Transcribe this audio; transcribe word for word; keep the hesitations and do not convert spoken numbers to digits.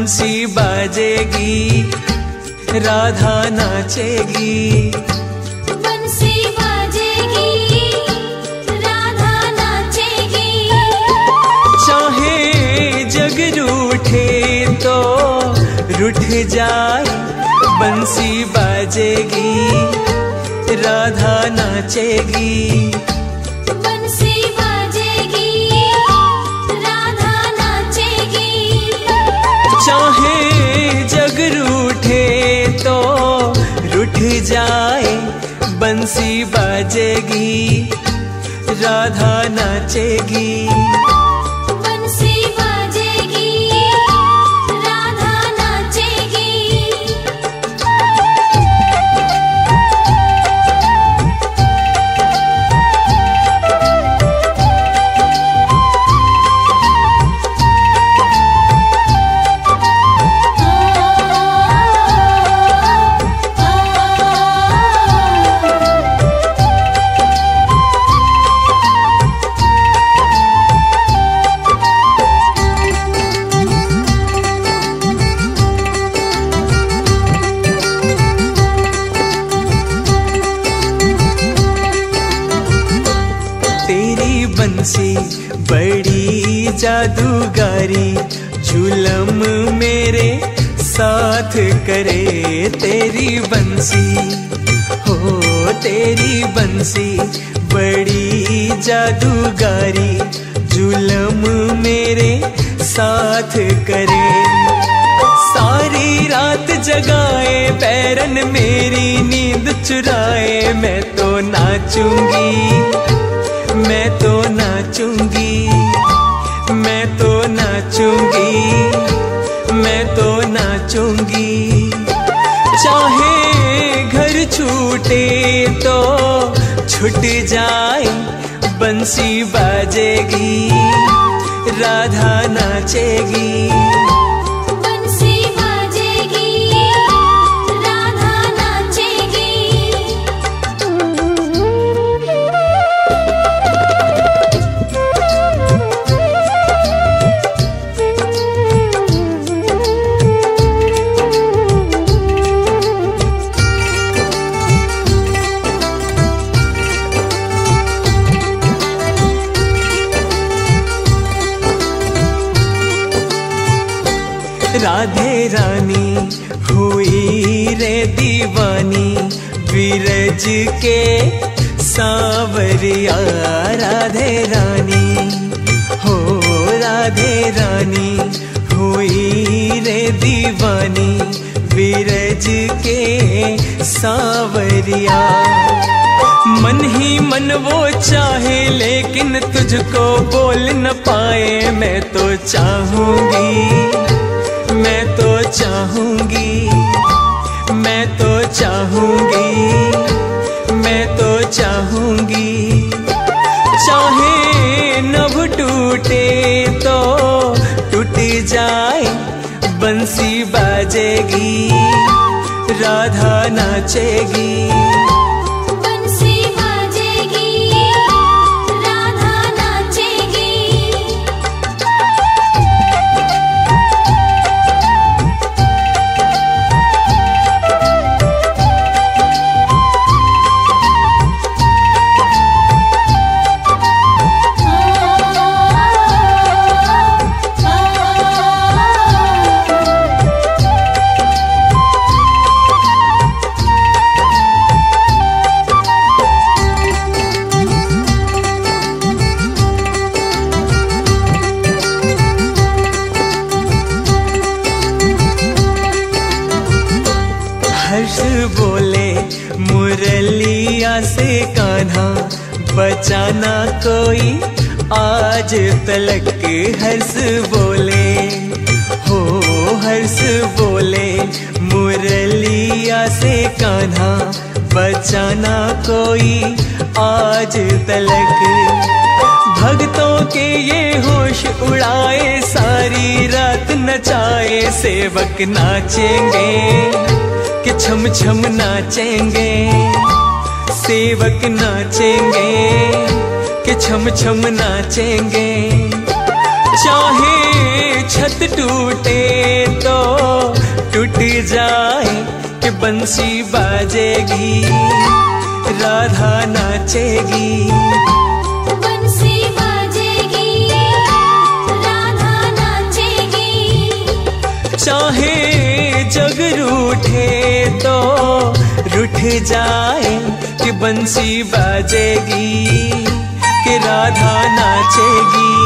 बंसी बाजेगी, राधा नाचेगी। बंसी बाजेगी, राधा नाचेगी। चाहे जग रूठे तो रूठ जाए, बंसी बाजेगी, राधा नाचेगी। बंसी बाजेगी, राधा नाचेगी। चाहे जग रूठे तो रूठ जाए, बंसी बाजेगी, राधा नाचेगी। बंसी बाजेगी, राधा नाचेगी। तेरी बंसी बड़ी जादूगारी, झूलम मेरे साथ करे। तेरी बंसी हो, तेरी बंसी बड़ी जादूगारी, झूलम मेरे साथ करे। सारी रात जगाए, पैरन मेरी नींद चुराए। मैं तो नाचूंगी, मैं तो नाचूंगी, मैं तो नाचूंगी, मैं तो नाचूंगी। चाहे घर छूटे तो छूट जाए, बंसी बाजेगी, राधा नाचेगी। बंसी बाजेगी, राधा नाचेगी। राधे रानी हुई रे दीवानी, विरज के सांवरिया। राधे रानी हो, राधे रानी हुई रे दीवानी, विरज के सांवरिया। मन ही मन वो चाहे, लेकिन तुझको बोल न पाए। मैं तो चाहूंगी, मैं तो चाहूंगी, मैं तो चाहूंगी, मैं तो चाहूंगी। चाहे नभ टूटे तो टूट जाए, बंसी बाजेगी, राधा नाचेगी। बंसी बाजेगी, राधा नाचेगी। हर्ष बोले मुरलिया से कान्हा, बचाना कोई आज तलक। हर्ष बोले हो, हर्ष बोले मुरलिया से कान्हा, बचाना कोई आज तलक। भक्तों के ये होश उड़ाए, सारी रात नचाए। सेवक नाचेंगे कि छम छम नाचेंगे, सेवक नाचेंगे कि छम छम नाचेंगे। चाहे छत टूटे तो जाए कि बंसी बाजेगी, राधा नाचेगी। बंसी बाजेगी, राधा नाचेगी। चाहे जग रूठे तो रूठ जाए कि बंसी बाजेगी, कि राधा नाचेगी।